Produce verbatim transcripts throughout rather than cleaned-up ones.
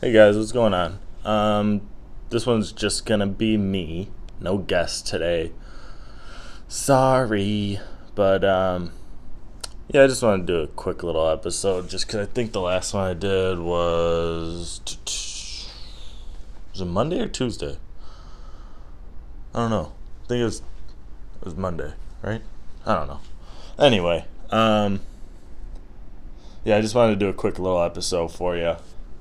Hey guys, what's going on? Um, this one's just gonna be me. No guest today. Sorry, but um, yeah, I just want to do a quick little episode, just 'cause I think the last one I did was was it Monday or Tuesday? I don't know. I think it was it was Monday, right? I don't know. Anyway, um, yeah, I just wanted to do a quick little episode for you,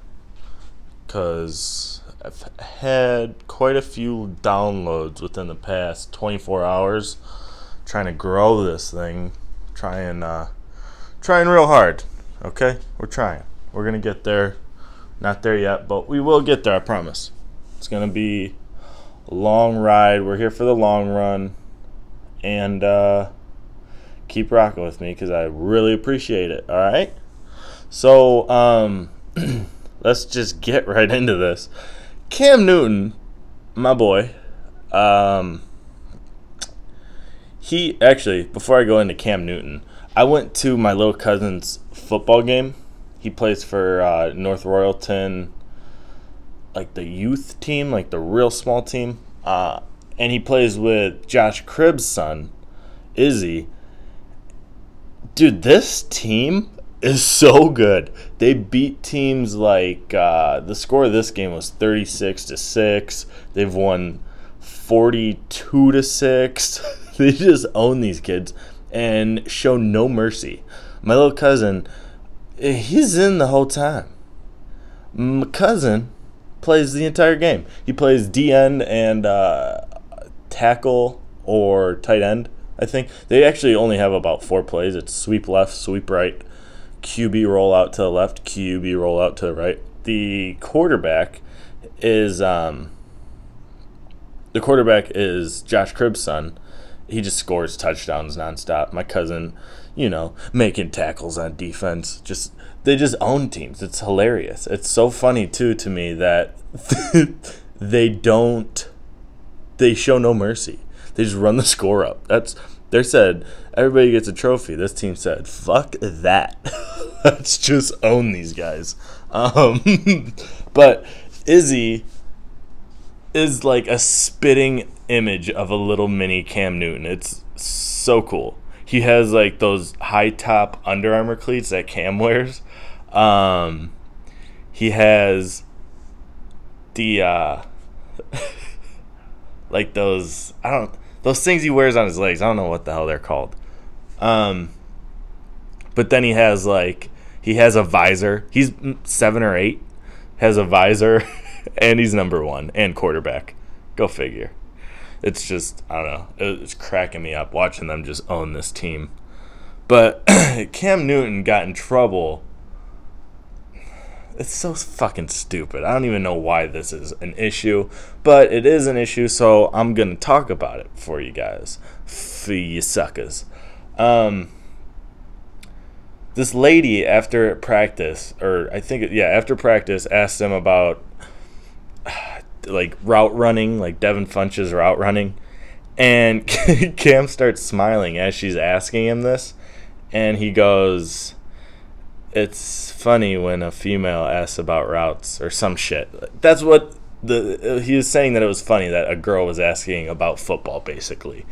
because I've had quite a few downloads within the past twenty-four hours trying to grow this thing, trying uh, trying real hard, okay? We're trying. We're going to get there. Not there yet, but we will get there, I promise. It's going to be a long ride. We're here for the long run, and uh, keep rocking with me because I really appreciate it, all right? So, um... let's just get right into this. Cam Newton, my boy, um, he actually, before I go into Cam Newton, I went to my little cousin's football game. He plays for uh, North Royalton, like the youth team, like the real small team. Uh, and he plays with Josh Cribbs' son, Izzy. Dude, this team is so good. They beat teams like uh, the score of this game was thirty-six to six. They've won forty-two to six. They just own these kids and show no mercy. My little cousin, he's in the whole time. My cousin plays the entire game. He plays D end and uh, tackle or tight end, I think. They actually only have about four plays. It's sweep left, sweep right, Q B roll out to the left, Q B roll out to the right. The quarterback is um, the quarterback is Josh Cribbs' son. He just scores touchdowns nonstop. My cousin, you know, making tackles on defense. Just they just own teams. It's hilarious. It's so funny too to me that they don't they show no mercy. They just run the score up. That's They said, everybody gets a trophy. This team said, fuck that. Let's just own these guys. Um, but Izzy is like a spitting image of a little mini Cam Newton. It's so cool. He has like those high top Under Armour cleats that Cam wears. Um, he has the, uh, like those, I don't Those things he wears on his legs, I don't know what the hell they're called. Um, but then he has like he has a visor. He's seven or eight, has a visor, and he's number one and quarterback. Go figure. It's just I don't know. It's cracking me up watching them just own this team. But Cam Newton got in trouble. It's so fucking stupid. I don't even know why this is an issue, but it is an issue, so I'm going to talk about it for you guys. For you suckers. Um, this lady, after practice, or I think, yeah, after practice, asked him about, like, route running, like Devin Funch's route running, and Cam starts smiling as she's asking him this, and he goes, it's funny when a female asks about routes or some shit. That's what the he was saying, that it was funny that a girl was asking about football, basically.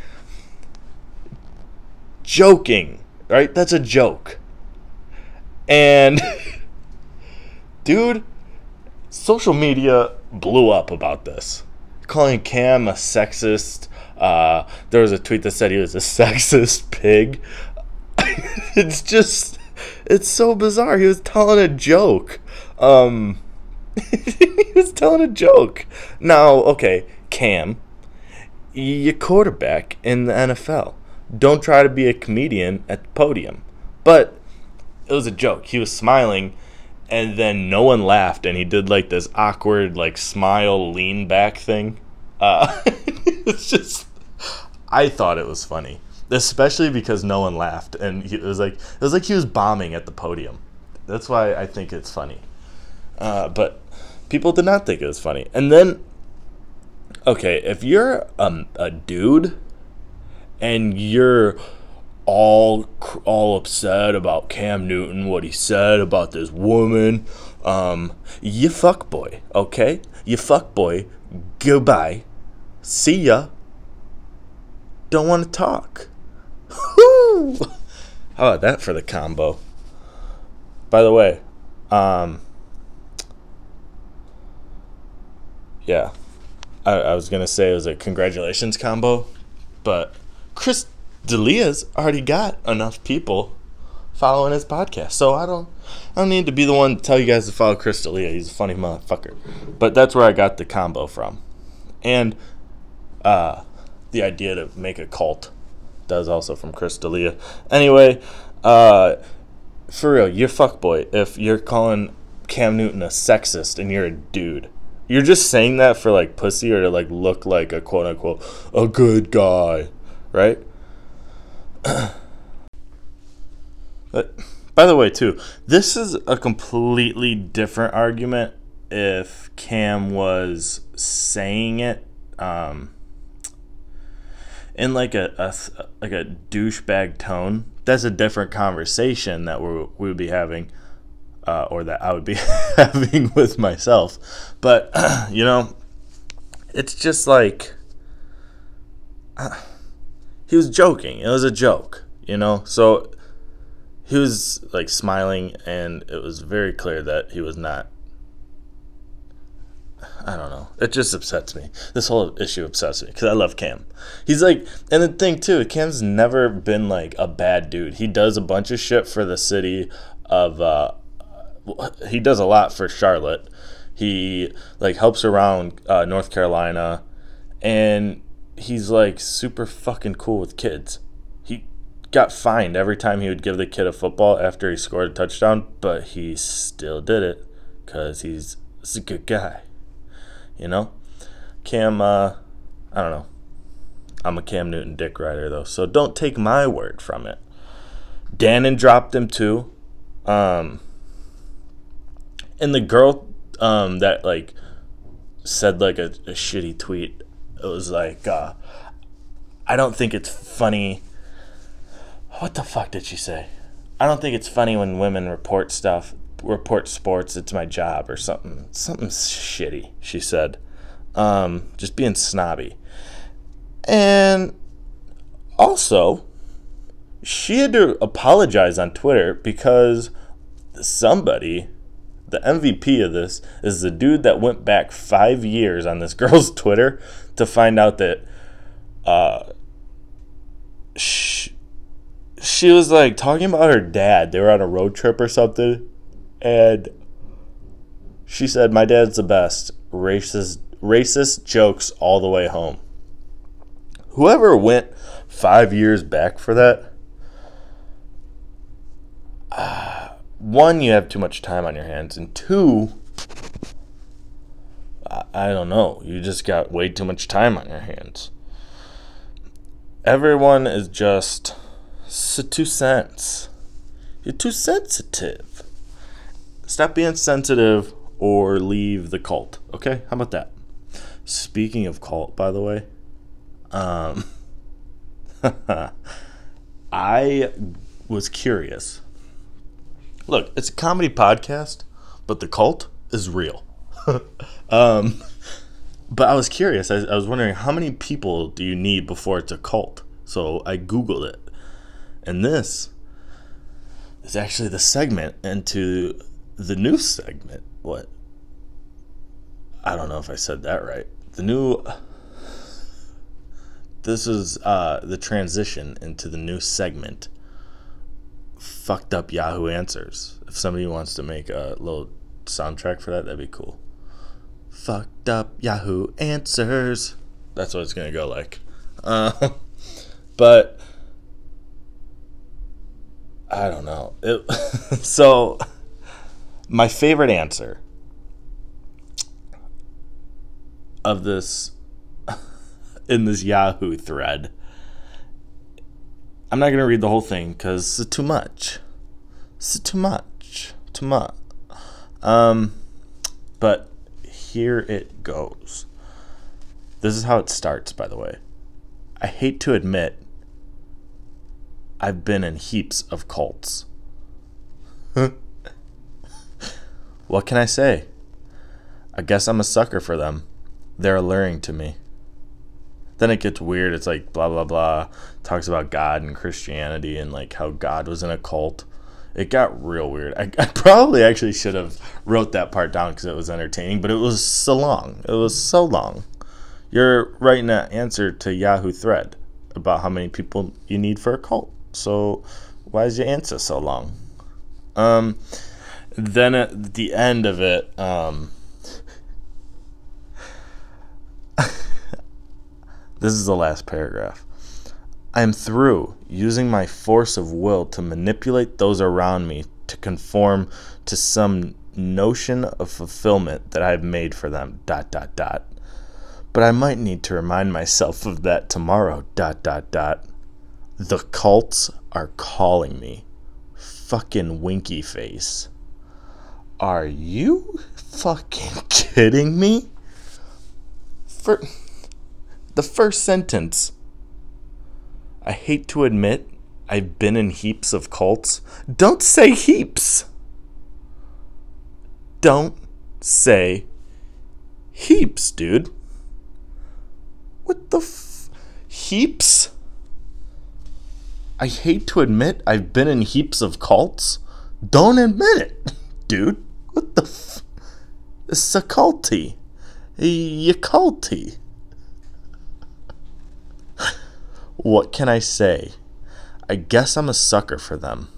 Joking, right? That's a joke. And, dude, social media blew up about this, calling Cam a sexist. Uh, there was a tweet that said he was a sexist pig. It's just... It's so bizarre. He was telling a joke. Um, he was telling a joke. Now, okay, Cam, you're quarterback in the N F L. Don't try to be a comedian at the podium. But it was a joke. He was smiling, and then no one laughed, and he did like this awkward, like smile, lean back thing. Uh, it's just, I thought it was funny. Especially because no one laughed, and he, it was like it was like he was bombing at the podium. That's why I think it's funny. Uh, but people did not think it was funny. And then, okay, if you're um, a dude and you're all all upset about Cam Newton, what he said about this woman. Um, you fuck boy, okay? You fuck boy. Goodbye. See ya. Don't want to talk. Woo! How about that for the combo? By the way, um, yeah, I, I was gonna say it was a congratulations combo, but Chris D'Elia's already got enough people following his podcast, so I don't, I don't need to be the one to tell you guys to follow Chris D'Elia. He's a funny motherfucker. But that's where I got the combo from, and uh, the idea to make a cult. That was also from Chris D'Elia. Anyway, uh, for real, you're fuckboy if you're calling Cam Newton a sexist and you're a dude. You're just saying that for like pussy or to like look like a quote unquote a good guy, right? But by the way, too, this is a completely different argument if Cam was saying it um, in like a, a like a douchebag tone. That's a different conversation that we we would be having, uh, or that I would be having with myself. But you know, it's just like uh, he was joking. It was a joke, you know. So he was like smiling, and it was very clear that he was not. I don't know. It just upsets me. This whole issue upsets me because I love Cam. He's like, and the thing too, Cam's never been like a bad dude. He does a bunch of shit for the city of. Uh, he does a lot for Charlotte. He like helps around uh, North Carolina, and he's like super fucking cool with kids. He got fined every time he would give the kid a football after he scored a touchdown, but he still did it because he's, he's a good guy. You know? Cam, uh, I don't know. I'm a Cam Newton dick rider, though, so don't take my word from it. Dannon dropped him, too. Um, and the girl um, that, like, said, like, a, a shitty tweet, it was like, uh, I don't think it's funny. What the fuck did she say? I don't think it's funny when women report stuff. Report sports, it's my job or something something shitty, she said. Um, just being snobby. And also, she had to apologize on Twitter because somebody, the M V P of this, is the dude that went back five years on this girl's Twitter to find out that uh, she, she was like talking about her dad. They were on a road trip or something. And she said, my dad's the best. Racist racist jokes all the way home. Whoever went five years back for that, uh, one, you have too much time on your hands. And two, I, I don't know. You just got way too much time on your hands. Everyone is just so two cents. You're too sensitive. Stop being sensitive or leave the cult. Okay? How about that? Speaking of cult, by the way, um, I was curious. Look, it's a comedy podcast, but the cult is real. um, but I was curious. I, I was wondering, how many people do you need before it's a cult? So I Googled it. And this is actually the segment into the new segment. What? I don't know if I said that right. The new. This is uh, the transition into the new segment. Fucked up Yahoo Answers. If somebody wants to make a little soundtrack for that, that'd be cool. Fucked up Yahoo Answers. That's what it's gonna go like. Uh, but I don't know. It, so. My favorite answer of this in this Yahoo thread. I'm not going to read the whole thing because it's too much. It's too much. Too much. Um, but here it goes. This is how it starts, by the way. I hate to admit I've been in heaps of cults. What can I say? I guess I'm a sucker for them. They're alluring to me. Then it gets weird. It's like blah, blah, blah. Talks about God and Christianity and like how God was in a cult. It got real weird. I, I probably actually should have wrote that part down because it was entertaining, but it was so long. It was so long. You're writing an answer to Yahoo Thread about how many people you need for a cult. So why is your answer so long? Um, then at the end of it, um, this is the last paragraph. I am through using my force of will to manipulate those around me to conform to some notion of fulfillment that I've made for them, dot, dot, dot. But I might need to remind myself of that tomorrow, dot, dot, dot. The cults are calling me. Fucking winky face. Are you fucking kidding me? For the first sentence. I hate to admit I've been in heaps of cults. Don't say heaps. Don't say heaps, dude. What the f... Heaps? I hate to admit I've been in heaps of cults. Don't admit it, dude. What the f... It's a culty. You culty. What can I say? I guess I'm a sucker for them.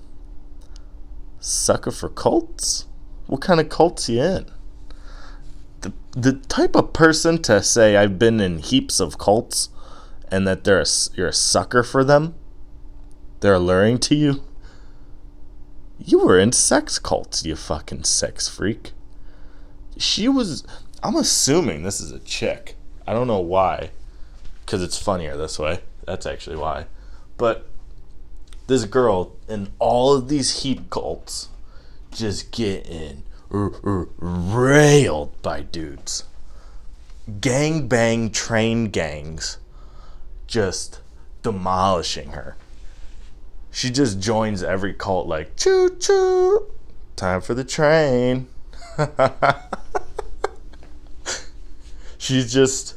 Sucker for cults? What kind of cults you in? The the type of person to say I've been in heaps of cults and that they're a, you're a sucker for them? They're alluring to you? You were in sex cults, you fucking sex freak. She was... I'm assuming this is a chick. I don't know why. Because it's funnier this way. That's actually why. But this girl in all of these heap cults just getting r- r- railed by dudes. Gang bang train gangs just demolishing her. She just joins every cult like, choo choo, time for the train. She's just...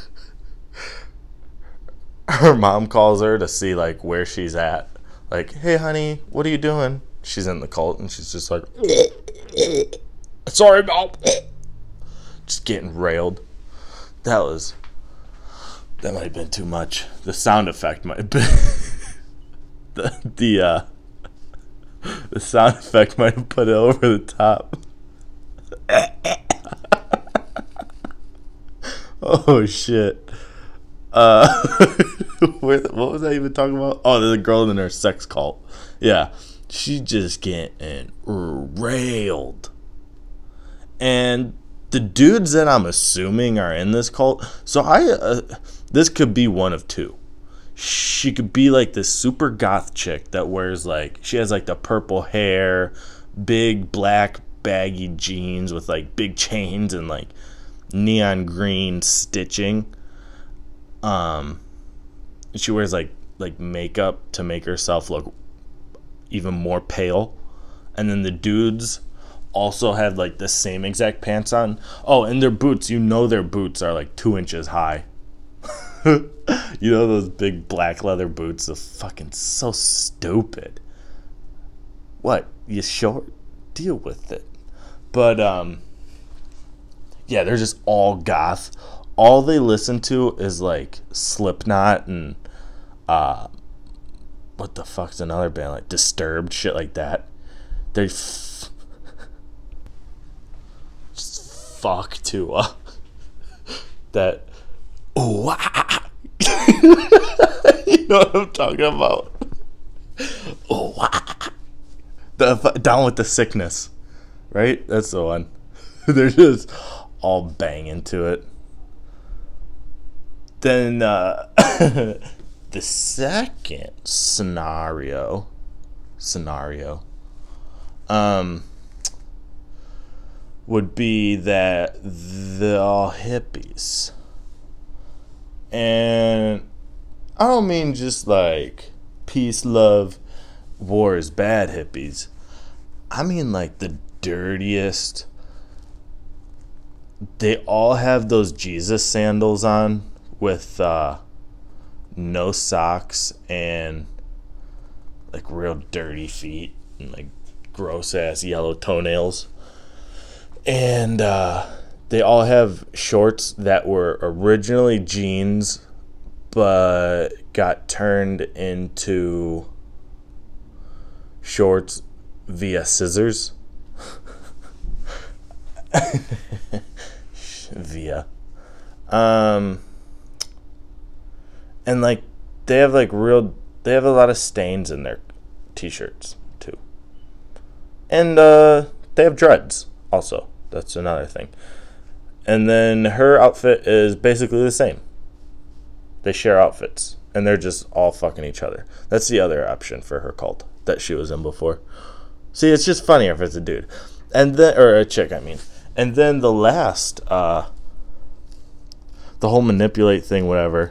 Her mom calls her to see like where she's at. Like, hey honey, what are you doing? She's in the cult and she's just like, sorry mom. Just getting railed. That was, that might have been too much. The sound effect might have been, the, the, uh, the sound effect might have put it over the top. Oh shit. Uh, where, what was I even talking about? Oh, there's a girl in her sex cult. Yeah, she just getting railed. And the dudes that I'm assuming are in this cult, so I, uh, this could be one of two. She could be like this super goth chick that wears like, she has like the purple hair, big black baggy jeans with like big chains and like neon green stitching. Um, she wears like like makeup to make herself look even more pale, and then the dudes also have like the same exact pants on. Oh, and their boots, you know, their boots are like two inches high. You know those big black leather boots? Are fucking so stupid. What? You short? Deal with it. But um, yeah, they're just all goth. All they listen to is like Slipknot and uh, what the fuck's another band, like Disturbed, shit like that. They f- just fuck to uh, that. Oh, ah. You know what I'm talking about? Oh, ah. The Down with the Sickness, right? That's the one. They're just all banging to it. Then uh, the second scenario, scenario, um, would be that they're all hippies, and I don't mean just like peace, love, war is bad hippies. I mean, like, the dirtiest. They all have those Jesus sandals on with uh, no socks and, like, real dirty feet and, like, gross-ass yellow toenails. And uh, they all have shorts that were originally jeans but got turned into shorts via scissors. via. Um, and, like, they have, like, real... They have a lot of stains in their t-shirts, too. And uh, they have dreads, also. That's another thing. And then her outfit is basically the same. They share outfits. And they're just all fucking each other. That's the other option for her cult that she was in before. See, it's just funnier if it's a dude. And then... Or a chick, I mean. And then the last... Uh, the whole manipulate thing, whatever...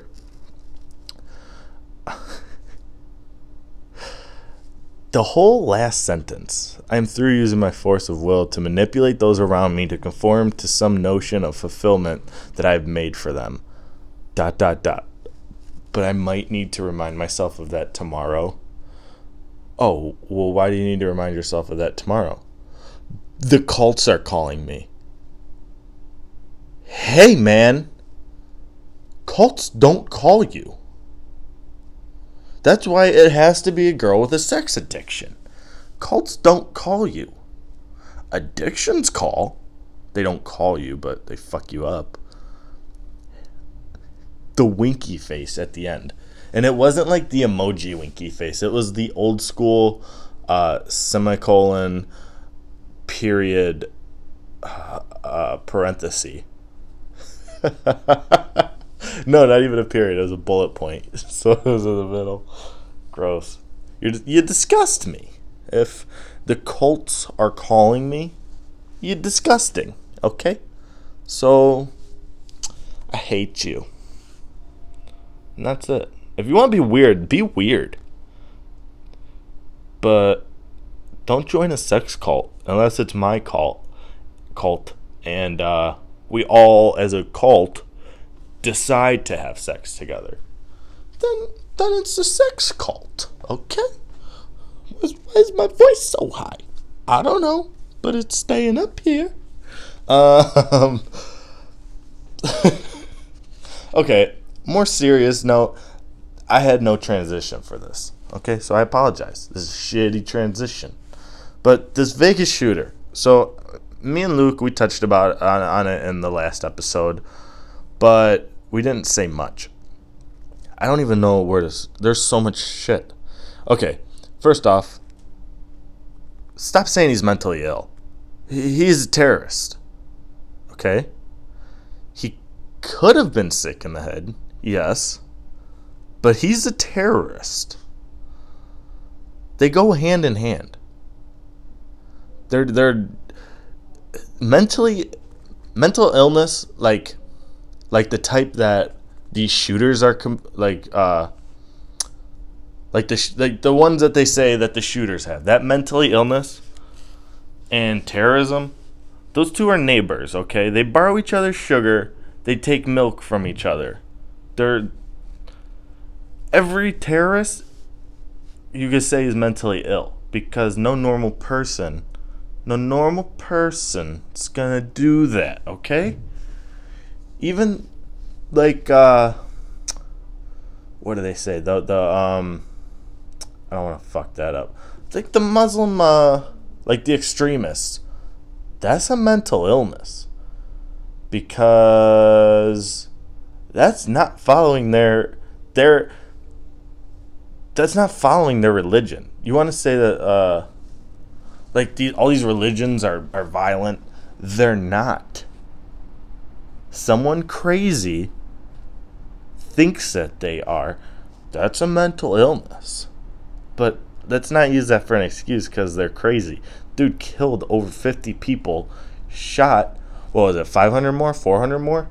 The whole last sentence, I am through using my force of will to manipulate those around me to conform to some notion of fulfillment that I have made for them. Dot, dot, dot. But I might need to remind myself of that tomorrow. Oh, well, why do you need to remind yourself of that tomorrow? The cults are calling me. Hey, man. Cults don't call you. That's why it has to be a girl with a sex addiction. Cults don't call you. Addictions call. They don't call you, but they fuck you up. The winky face at the end. And it wasn't like the emoji winky face. It was the old school uh, semicolon period uh, uh, parenthesis. No, not even a period. It was a bullet point. So it was in the middle. Gross. You're, you disgust me. If the cults are calling me, you're disgusting. Okay? So, I hate you. And that's it. If you want to be weird, be weird. But don't join a sex cult unless it's my cult. Cult. And uh, we all, as a cult, decide to have sex together, then then it's a sex cult, okay? Why is my voice so high? I don't know, but it's staying up here. Um, okay, more serious note. I had no transition for this, okay? So I apologize. This is a shitty transition. But this Vegas shooter. So me and Luke, we touched about on, on it in the last episode. But we didn't say much. I don't even know where to... There's so much shit. Okay, first off, stop saying he's mentally ill. He's a terrorist. Okay? He could have been sick in the head, yes. But he's a terrorist. They go hand in hand. They're... they're mentally... Mental illness, like... Like the type that these shooters are com- like uh like the sh- like the ones that they say that the shooters have. That mentally illness and terrorism, those two are neighbors, okay? They borrow each other's sugar, they take milk from each other. They're every terrorist you could say is mentally ill because no normal person, no normal person is going to do that, okay? Even, like, uh, what do they say? The, the, um, I don't want to fuck that up. It's like the Muslim, uh, like the extremists. That's a mental illness. Because that's not following their, their, that's not following their religion. You want to say that, uh, like, the, all these religions are, are violent? They're not. Someone crazy thinks that they are. That's a mental illness. But let's not use that for an excuse because they're crazy. Dude killed over fifty people, shot, what was it, five hundred more, four hundred more?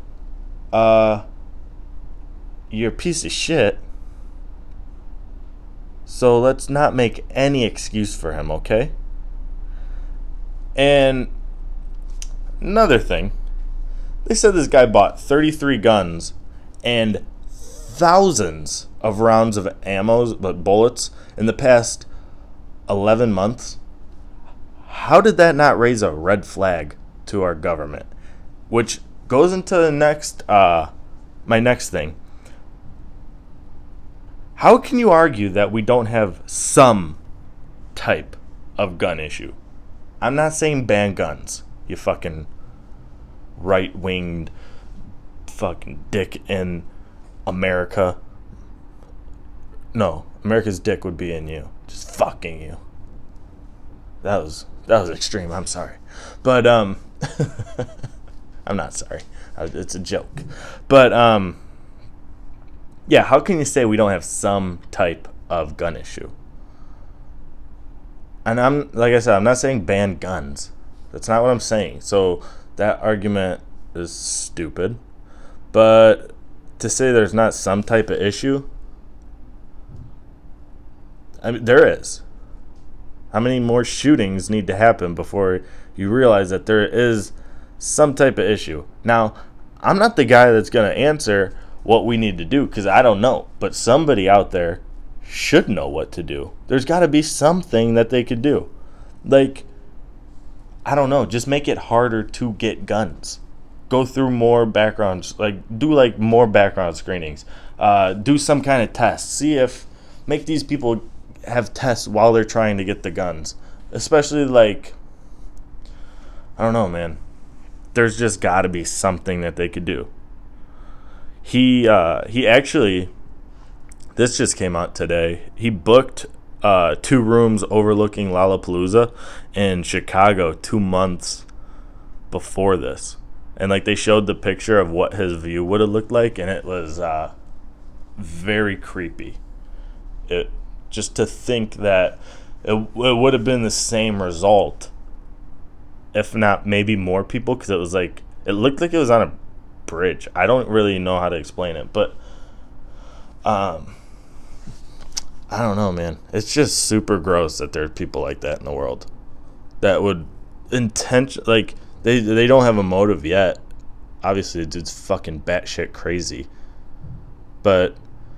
Uh, you're a piece of shit. So let's not make any excuse for him, okay? And another thing, they said this guy bought thirty-three guns and thousands of rounds of ammo, but bullets, in the past eleven months. How did that not raise a red flag to our government? Which goes into the next, uh, my next thing. How can you argue that we don't have some type of gun issue? I'm not saying ban guns, you fucking right-winged fucking dick in America. No, America's dick would be in you. Just fucking you. That was that was extreme. I'm sorry. But um I'm not sorry. It's a joke. But um yeah, how can you say we don't have some type of gun issue? And I'm like I said, I'm not saying ban guns. That's not what I'm saying. So that argument is stupid. But to say there's not some type of issue, I mean, there is. How many more shootings need to happen before you realize that there is some type of issue? Now, I'm not the guy that's going to answer what we need to do because I don't know. But somebody out there should know what to do. There's got to be something that they could do. Like, I don't know. Just make it harder to get guns. Go through more backgrounds. Like, do, like, more background screenings. Uh, do some kind of test. See if... Make these people have tests while they're trying to get the guns. Especially, like... I don't know, man. There's just got to be something that they could do. He, uh, he actually... This just came out today. He booked uh, two rooms overlooking Lollapalooza in Chicago two months before this. And, like, they showed the picture of what his view would have looked like, and it was uh, very creepy. It just to think that it, it would have been the same result, if not maybe more people, because it was like, it looked like it was on a bridge. I don't really know how to explain it, but um, I don't know, man. It's just super gross that there's people like that in the world that would intention like they they don't have a motive yet. Obviously, the dude's fucking batshit crazy, but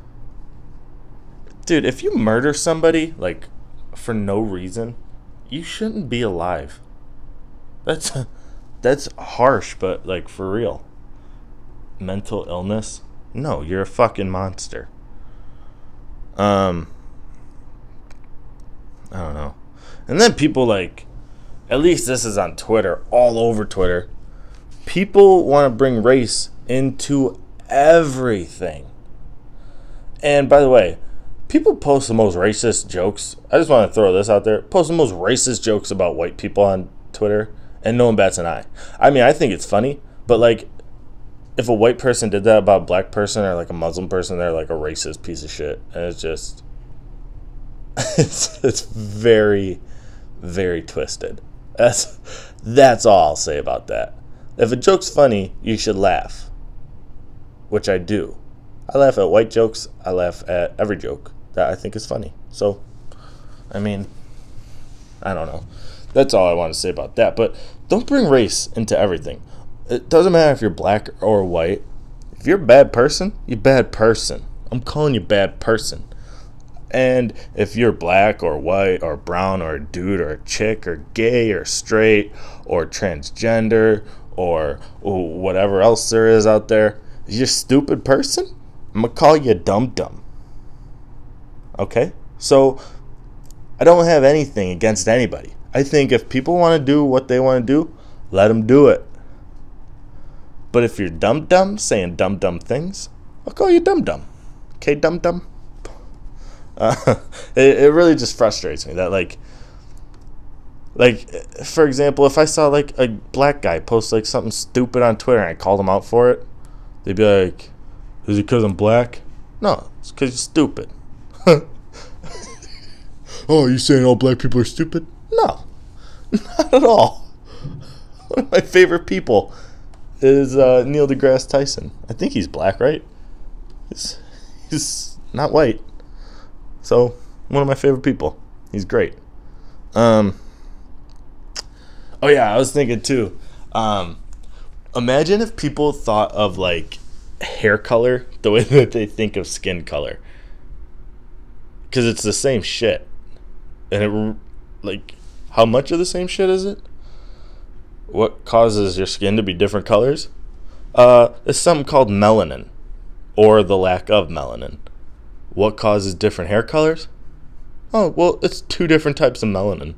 dude, if you murder somebody like for no reason, you shouldn't be alive. That's that's harsh, but like for real. Mental illness? No, you're a fucking monster. Um, I don't know. And then people like, at least this is on Twitter, all over Twitter. People want to bring race into everything. And by the way, people post the most racist jokes. I just want to throw this out there. Post the most racist jokes about white people on Twitter, and no one bats an eye. I mean, I think it's funny, but like, if a white person did that about a black person or like a Muslim person, they're like a racist piece of shit. And it's just, it's, it's very, very twisted. That's, that's all I'll say about that. If a joke's funny, you should laugh, which I do. I laugh at white jokes. I laugh at every joke that I think is funny. So, I mean, I don't know. That's all I want to say about that. But don't bring race into everything. It doesn't matter if you're black or white. If you're a bad person, you're a bad person. I'm calling you bad person. And if you're black or white or brown or a dude or a chick or gay or straight or transgender or whatever else there is out there, if you're a stupid person, I'm going to call you a dum-dum. Okay? So, I don't have anything against anybody. I think if people want to do what they want to do, let them do it. But if you're dum-dum, saying dumb-dumb things, I'll call you dum-dum. Okay, dum-dum? Uh, it, it really just frustrates me that, like, like, for example, if I saw, like, a black guy post, like, something stupid on Twitter and I called him out for it, they'd be like, is it because I'm black? No, it's because you're stupid. Oh, you saying all black people are stupid? No, not at all. One of my favorite people is uh, Neil deGrasse Tyson. I think he's black, right? He's, he's not white. So, One of my favorite people. He's great. Um. Oh yeah, I was thinking too. Um, imagine if people thought of like hair color the way that they think of skin color, because it's the same shit, and it like how much of the same shit is it? What causes your skin to be different colors? Uh, it's something called melanin, or the lack of melanin. What causes different hair colors? Oh, well, it's two different types of melanin.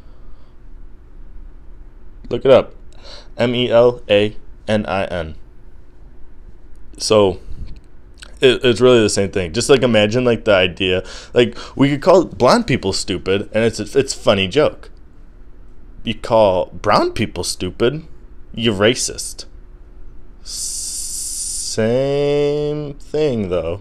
Look it up. M E L A N I N. So, it, it's really the same thing. Just like imagine like the idea, like we could call blonde people stupid, and it's a, it's a funny joke. You call brown people stupid, you're racist. Same thing though.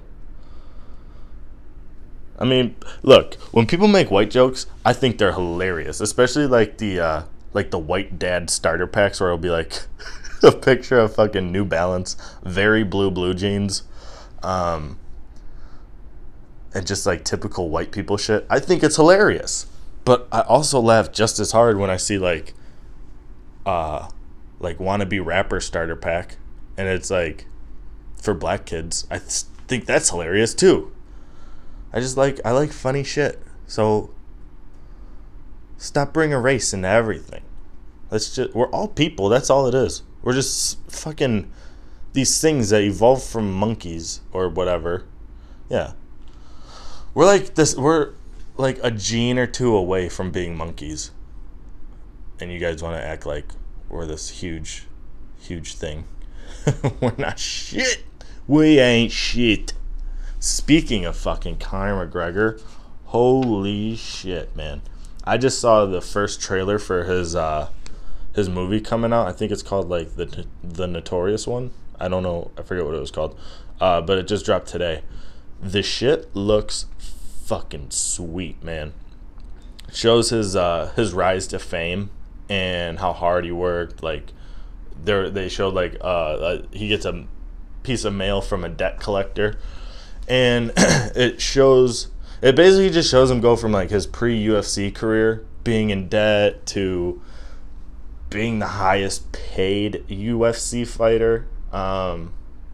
I mean, look, when people make white jokes, I think they're hilarious, especially like the uh, like the white dad starter packs where it'll be like a picture of fucking New Balance, very blue blue jeans, um, and just like typical white people shit. I think it's hilarious, but I also laugh just as hard when I see like, uh, like wannabe rapper starter pack, and it's like for black kids. I th- think that's hilarious too. I just like I like funny shit. So stop bringing race into everything. Let's just we're all people. That's all it is. We're just fucking these things that evolved from monkeys or whatever. Yeah. We're like this we're like a gene or two away from being monkeys. And you guys want to act like we're this huge huge thing. We're not shit. We ain't shit. Speaking of fucking Conor McGregor, holy shit, man. I just saw the first trailer for his uh, his movie coming out. I think it's called like the the Notorious one. I don't know. I forget what it was called. Uh, but it just dropped today. The shit looks fucking sweet, man. It shows his uh, his rise to fame and how hard he worked. Like they they showed like uh, he gets a piece of mail from a debt collector. And it shows, it basically just shows him go from like his pre-U F C career, being in debt, to being the highest paid U F C fighter. Um,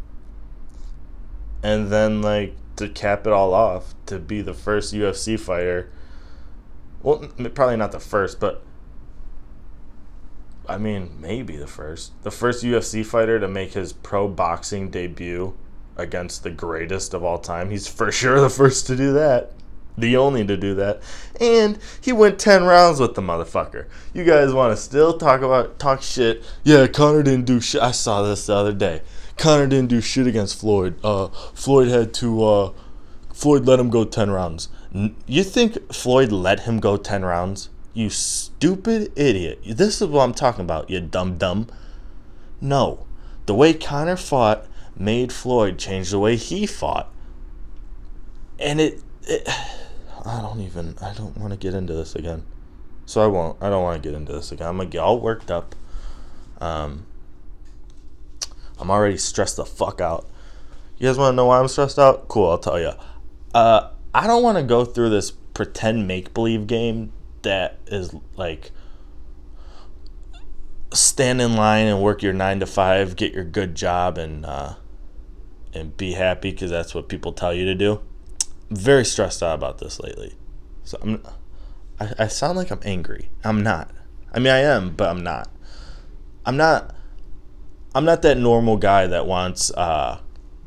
and then like to cap it all off, to be the first U F C fighter. Well, probably not the first, but I mean, maybe the first. The first U F C fighter to make his pro boxing debut against the greatest of all time. He's for sure the first to do that. The only to do that. And he went ten rounds with the motherfucker. You guys want to still talk about, talk shit. Yeah, Conor didn't do shit. I saw this the other day. Conor didn't do shit against Floyd. Uh, Floyd had to, uh, Floyd let him go ten rounds. You think Floyd let him go ten rounds? You stupid idiot. This is what I'm talking about, you dumb dumb. No. The way Conor fought made Floyd change the way he fought. And it, it I don't even I don't want to get into this again. So I won't. I don't want to get into this again. I'm going to get all worked up. Um I'm already stressed the fuck out. You guys want to know why I'm stressed out? Cool, I'll tell you. Uh I don't want to go through this pretend make-believe game that is like stand in line and work your nine to five, get your good job, and uh and be happy because that's what people tell you to do. I'm very stressed out about this lately. So I'm, I, I sound like I'm angry. I'm not. I mean, I am, but I'm not. I'm not. I'm not that normal guy that wants. Uh,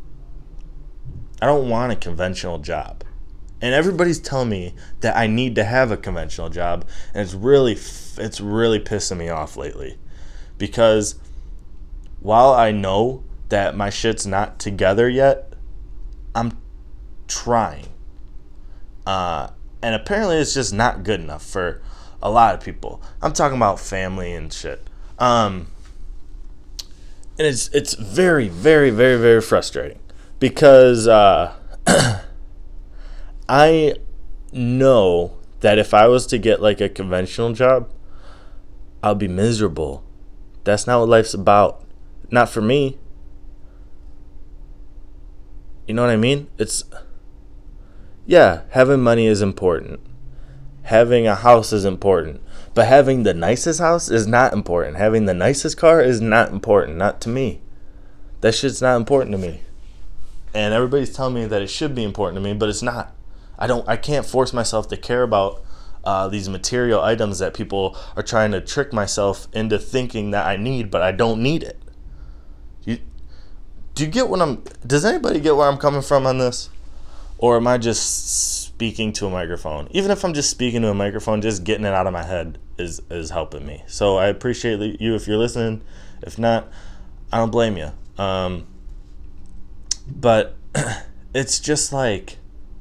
I don't want a conventional job, and everybody's telling me that I need to have a conventional job, and it's really, it's really pissing me off lately, because while I know that my shit's not together yet, I'm trying. Uh, and apparently it's just not good enough for a lot of people. I'm talking about family and shit. Um, and it's it's very, very, very, very frustrating. Because uh, I know that if I was to get like a conventional job, I'll be miserable. That's not what life's about. Not for me. You know what I mean? It's Yeah, having money is important. Having a house is important. But having the nicest house is not important. Having the nicest car is not important. Not to me. That shit's not important to me. And everybody's telling me that it should be important to me, but it's not. I don't. I can't force myself to care about uh, these material items that people are trying to trick myself into thinking that I need, but I don't need it. You, do you get what I'm? Does anybody get where I'm coming from on this, or am I just speaking to a microphone? Even if I'm just speaking to a microphone, just getting it out of my head is is helping me. So I appreciate you if you're listening. If not, I don't blame you. Um, but it's just like,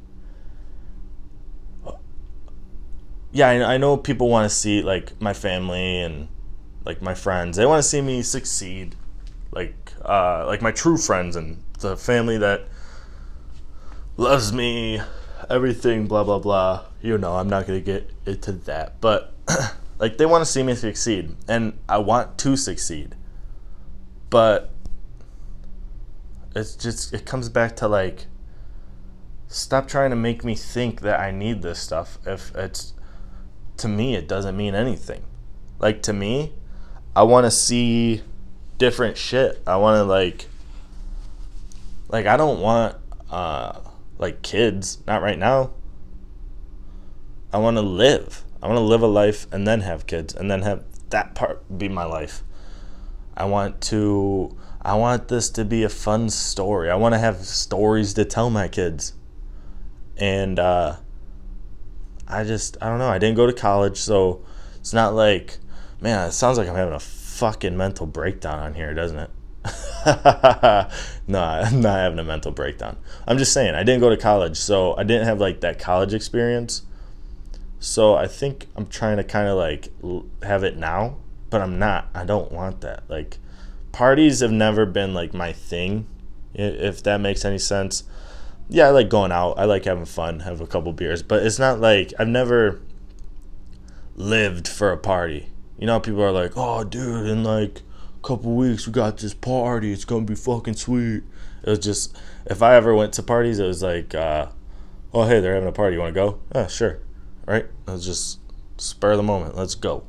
yeah, I, I know people want to see like my family and like my friends. They want to see me succeed, like uh, like my true friends and the family that loves me, everything, blah blah blah. You know, I'm not gonna get into that, but like they want to see me succeed, and I want to succeed, but it's just it comes back to like, stop trying to make me think that I need this stuff. If it's, to me, it doesn't mean anything. Like, to me, I want to see different shit. I want to like like I don't want uh like kids, not right now. I want to live. I want to live a life and then have kids and then have that part be my life. I want to I want this to be a fun story. I want to have stories to tell my kids. And uh, I just, I don't know. I didn't go to college, so it's not like, man, it sounds like I'm having a fucking mental breakdown on here, doesn't it? No, I'm not having a mental breakdown. I'm just saying, I didn't go to college, so I didn't have like that college experience. So I think I'm trying to kind of like have it now, but I'm not. I don't want that. Like, parties have never been like my thing, if that makes any sense. Yeah, I like going out. I like having fun, have a couple beers, but it's not like I've never lived for a party. You know, people are like, oh, dude, in like a couple weeks we got this party. It's gonna be fucking sweet. It was just, if I ever went to parties, it was like, uh, oh, hey, they're having a party. You want to go? Oh, sure. Right? It was just spur of the moment. Let's go.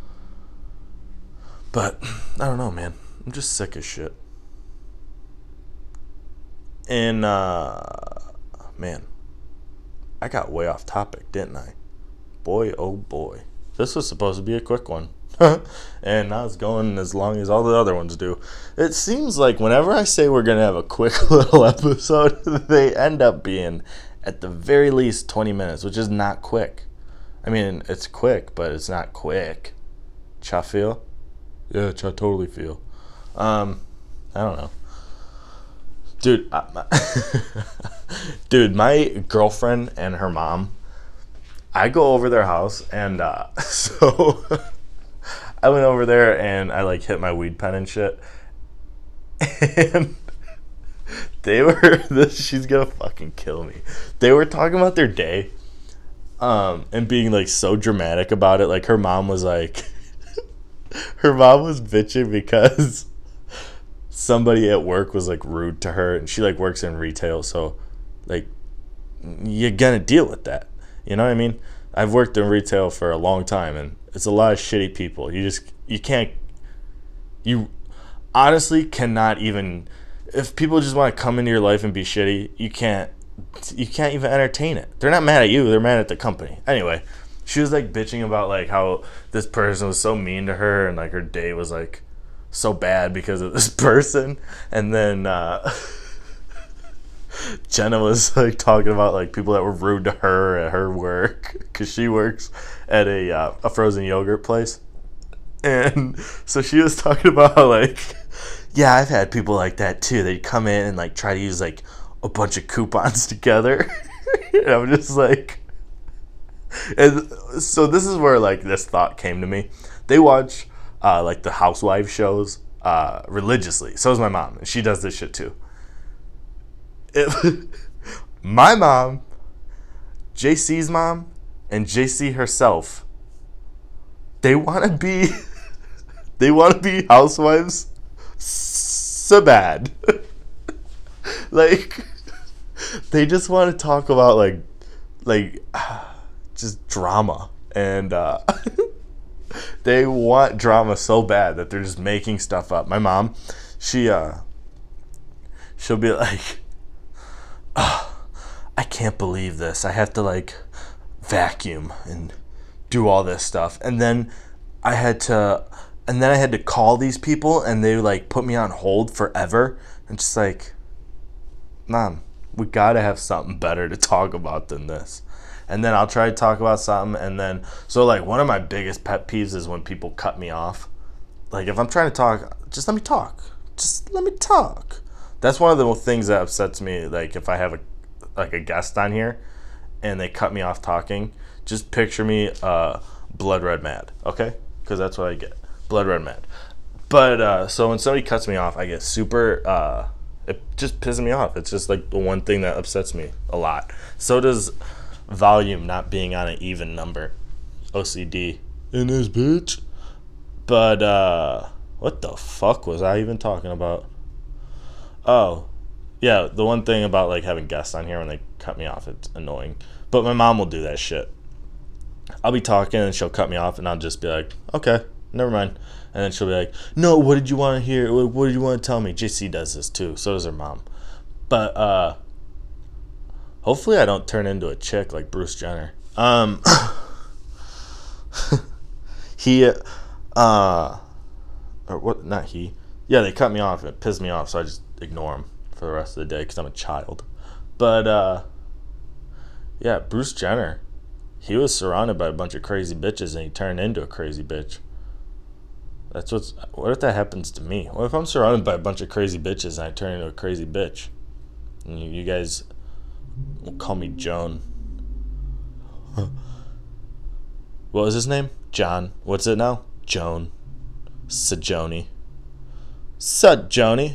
But I don't know, man. I'm just sick as shit. And, uh, man, I got way off topic, didn't I? Boy, oh boy. This was supposed to be a quick one. And now it's going as long as all the other ones do. It seems like whenever I say we're going to have a quick little episode, they end up being at the very least twenty minutes, which is not quick. I mean, it's quick, but it's not quick. Cha feel? Yeah, cha totally feel. Um, I don't know. Dude, I, my, dude, my girlfriend and her mom, I go over their house, and uh, so I went over there, and I, like, hit my weed pen and shit, and they were, this, she's gonna fucking kill me. They were talking about their day, um, and being, like, so dramatic about it. Like, her mom was, like, her mom was bitching because somebody at work was like rude to her, and she like works in retail, so like you're gonna deal with that, you know what I mean? I've worked in retail for a long time, and it's a lot of shitty people. You just you can't you honestly cannot even, if people just want to come into your life and be shitty, you can't you can't even entertain it. They're not mad at you, they're mad at the company. Anyway, she was like bitching about like how this person was so mean to her, and like her day was like so bad because of this person. And then uh Jenna was like talking about like people that were rude to her at her work, because she works at a uh, a frozen yogurt place. And so she was talking about how like, yeah, I've had people like that too. They'd come in and like try to use like a bunch of coupons together. And I'm just like, and so this is where like this thought came to me. They watch Uh, like the housewife shows uh, religiously. So is my mom, and she does this shit too. It, my mom, J C's mom, and J C herself, they want to be, they want to be housewives so bad. Like, they just want to talk about like like just drama, and uh, they want drama so bad that they're just making stuff up. My mom, she uh, she'll be like, oh, I can't believe this. I have to like vacuum and do all this stuff, and then I had to, and then I had to call these people, and they like put me on hold forever, and just like, Mom, we gotta have something better to talk about than this. And then I'll try to talk about something, and then so like one of my biggest pet peeves is when people cut me off. Like if I'm trying to talk, just let me talk. Just let me talk. That's one of the things that upsets me. Like if I have a like a guest on here, and they cut me off talking, just picture me uh, blood red mad, okay? Because that's what I get, blood red mad. But uh, so when somebody cuts me off, I get super. Uh, it just pisses me off. It's just like the one thing that upsets me a lot. So does volume not being on an even number. O C D in this bitch. But uh, what the fuck was I even talking about? Oh, yeah, the one thing about like having guests on here when they cut me off, it's annoying. But my mom will do that shit. I'll be talking and she'll cut me off, and I'll just be like, okay, never mind. And then she'll be like, no, what did you want to hear? What did you want to tell me? J C does this too. So does her mom. But uh, hopefully I don't turn into a chick like Bruce Jenner. Um, he, uh, or what? Not he. Yeah, they cut me off. It pissed me off, so I just ignore him for the rest of the day because I'm a child. But uh, yeah, Bruce Jenner. He was surrounded by a bunch of crazy bitches, and he turned into a crazy bitch. That's what's. What if that happens to me? What if I'm surrounded by a bunch of crazy bitches and I turn into a crazy bitch? And you, you guys will call me Joan. What was his name? John. What's it now? Joan. Sajoni. Sut, Joni.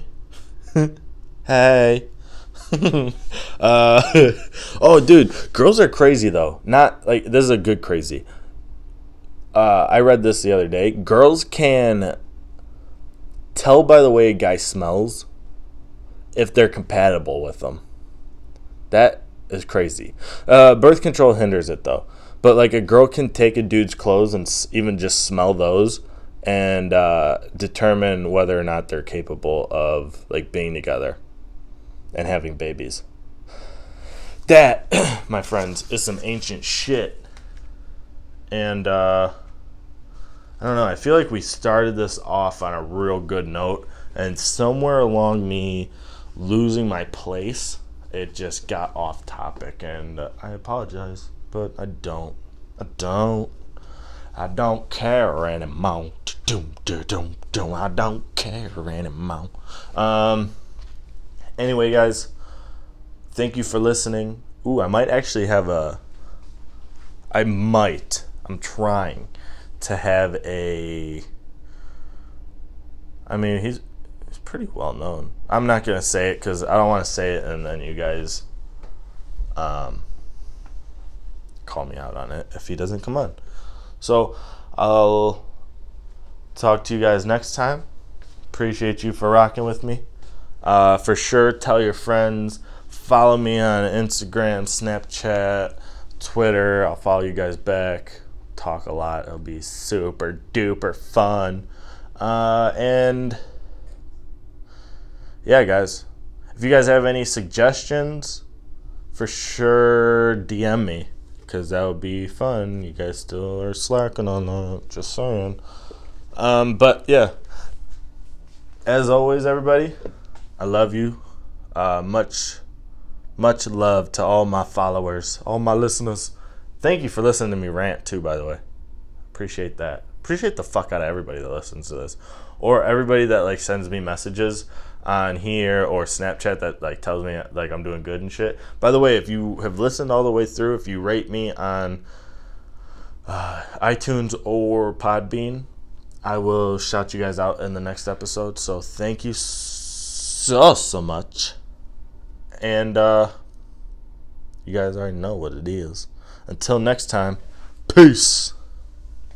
Hey. uh, oh, dude, girls are crazy though. Not like this is a good crazy. Uh, I read this the other day. Girls can tell by the way a guy smells if they're compatible with them. That is crazy. Uh, birth control hinders it though. But like a girl can take a dude's clothes and s- even just smell those and uh, determine whether or not they're capable of like being together and having babies. That, my friends, is some ancient shit. And uh, I don't know, I feel like we started this off on a real good note, and somewhere along me losing my place, it just got off topic, and uh, I apologize, but I don't. I don't. I don't care anymore. I don't care anymore. Um... Anyway, guys, thank you for listening. Ooh, I might actually have a... I might. I'm trying to have a... I mean, he's, he's pretty well known. I'm not going to say it because I don't want to say it and then you guys um, call me out on it if he doesn't come on. So, I'll talk to you guys next time. Appreciate you for rocking with me. Uh, for sure, tell your friends. Follow me on Instagram, Snapchat, Twitter. I'll follow you guys back. Talk a lot. It'll be super duper fun. Uh, and yeah, guys, if you guys have any suggestions, for sure D M me because that would be fun. You guys still are slacking on that. Just saying. Um, but yeah, as always, everybody. I love you. Uh, much, much love to all my followers, all my listeners. Thank you for listening to me rant too, by the way. Appreciate that. Appreciate the fuck out of everybody that listens to this. Or everybody that like sends me messages on here or Snapchat that like tells me like I'm doing good and shit. By the way, if you have listened all the way through, if you rate me on uh, iTunes or Podbean, I will shout you guys out in the next episode. So thank you so so so much, and uh you guys already know what it is. Until next time, peace.